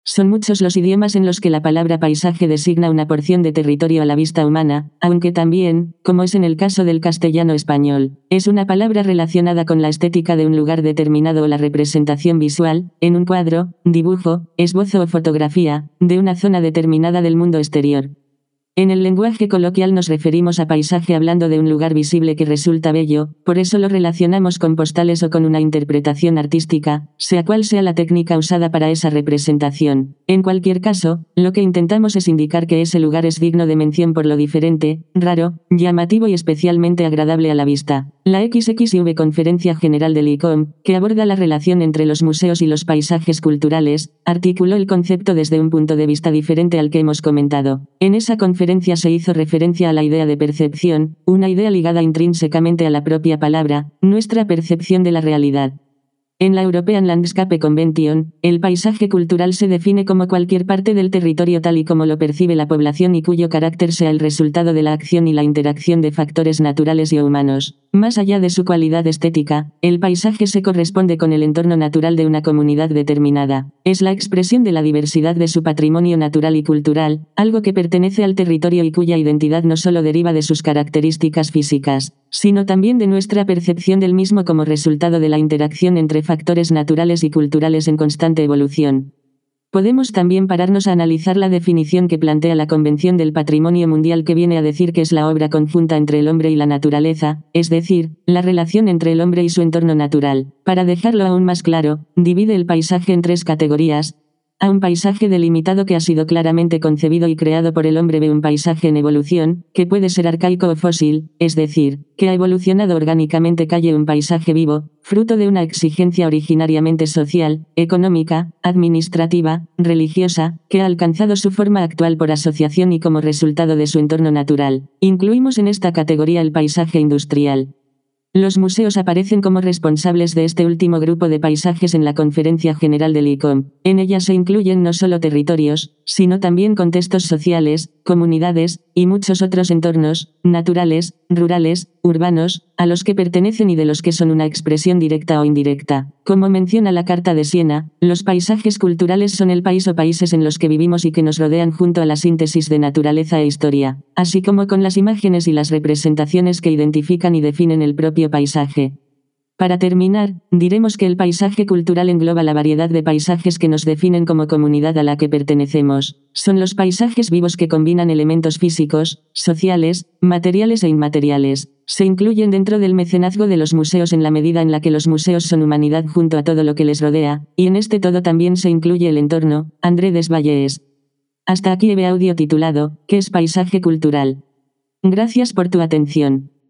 Son muchos los idiomas en los que la palabra paisaje designa una porción de territorio a la vista humana, aunque también, como es en el caso del castellano español, es una palabra relacionada con la estética de un lugar determinado o la representación visual, en un cuadro, dibujo, esbozo o fotografía, de una zona determinada del mundo exterior. En el lenguaje coloquial nos referimos a paisaje hablando de un lugar visible que resulta bello, por eso lo relacionamos con postales o con una interpretación artística, sea cual sea la técnica usada para esa representación. En cualquier caso, lo que intentamos es indicar que ese lugar es digno de mención por lo diferente, raro, llamativo y especialmente agradable a la vista. La XXV Conferencia General del ICOM, que aborda la relación entre los museos y los paisajes culturales, articuló el concepto desde un punto de vista diferente al que hemos comentado. En esa conferencia se hizo referencia a la idea de percepción, una idea ligada intrínsecamente a la propia palabra, nuestra percepción de la realidad. En la European Landscape Convention, el paisaje cultural se define como cualquier parte del territorio tal y como lo percibe la población y cuyo carácter sea el resultado de la acción y la interacción de factores naturales y humanos. Más allá de su cualidad estética, el paisaje se corresponde con el entorno natural de una comunidad determinada. Es la expresión de la diversidad de su patrimonio natural y cultural, algo que pertenece al territorio y cuya identidad no solo deriva de sus características físicas, sino también de nuestra percepción del mismo como resultado de la interacción entre factores naturales y culturales en constante evolución. Podemos también pararnos a analizar la definición que plantea la Convención del Patrimonio Mundial, que viene a decir que es la obra conjunta entre el hombre y la naturaleza, es decir, la relación entre el hombre y su entorno natural. Para dejarlo aún más claro, divide el paisaje en tres categorías. A un paisaje delimitado que ha sido claramente concebido y creado por el hombre. B, un paisaje en evolución, que puede ser arcaico o fósil, es decir, que ha evolucionado orgánicamente. C, un paisaje vivo, fruto de una exigencia originariamente social, económica, administrativa, religiosa, que ha alcanzado su forma actual por asociación y como resultado de su entorno natural. Incluimos en esta categoría el paisaje industrial. Los museos aparecen como responsables de este último grupo de paisajes en la Conferencia General del ICOM. En ella se incluyen no solo territorios, sino también contextos sociales, comunidades, y muchos otros entornos, naturales, rurales, urbanos, a los que pertenecen y de los que son una expresión directa o indirecta. Como menciona la Carta de Siena, los paisajes culturales son el país o países en los que vivimos y que nos rodean junto a la síntesis de naturaleza e historia, así como con las imágenes y las representaciones que identifican y definen el propio paisaje. Para terminar, diremos que el paisaje cultural engloba la variedad de paisajes que nos definen como comunidad a la que pertenecemos. Son los paisajes vivos que combinan elementos físicos, sociales, materiales e inmateriales. Se incluyen dentro del mecenazgo de los museos en la medida en la que los museos son humanidad junto a todo lo que les rodea, y en este todo también se incluye el entorno. André Desvalles. Hasta aquí el audio titulado ¿Qué es paisaje cultural? Gracias por tu atención.